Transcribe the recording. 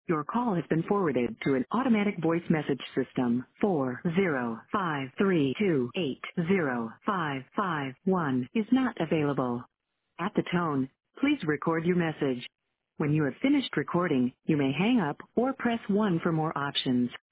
Your call has been forwarded to an automatic voice message system. 40532805551 is not available. At the tone, please record your message. When you have finished recording, you may hang up or press 1 for more options.